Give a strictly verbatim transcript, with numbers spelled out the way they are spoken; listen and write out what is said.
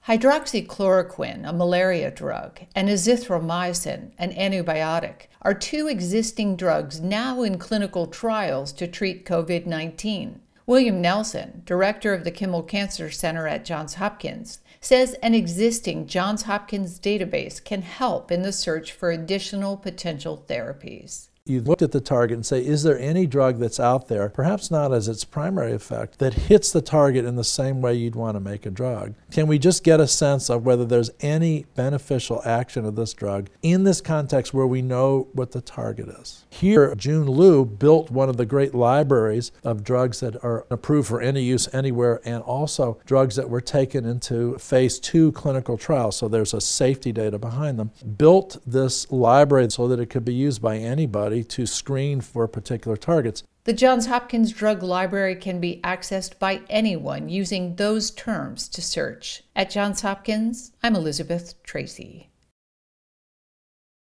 Hydroxychloroquine, a malaria drug, and azithromycin, an antibiotic, are two existing drugs now in clinical trials to treat COVID nineteen. William Nelson, director of the Kimmel Cancer Center at Johns Hopkins, says an existing Johns Hopkins database can help in the search for additional potential therapies. You look at the target and say, is there any drug that's out there, perhaps not as its primary effect, that hits the target in the same way you'd want to make a drug? Can we just get a sense of whether there's any beneficial action of this drug in this context where we know what the target is? Here, June Liu built one of the great libraries of drugs that are approved for any use anywhere, and also drugs that were taken into phase two clinical trials, so there's a safety data behind them. Built this library so that it could be used by anybody to screen for particular targets. The Johns Hopkins Drug Library can be accessed by anyone using those terms to search. At Johns Hopkins, I'm Elizabeth Tracy.